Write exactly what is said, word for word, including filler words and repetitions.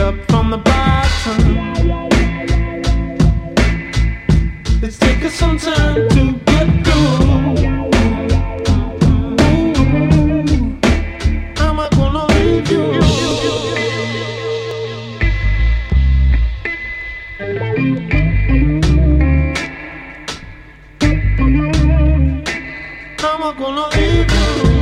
up from the bottom. It's taken some time to get through. How am I gonna leave you? How am I gonna leave you?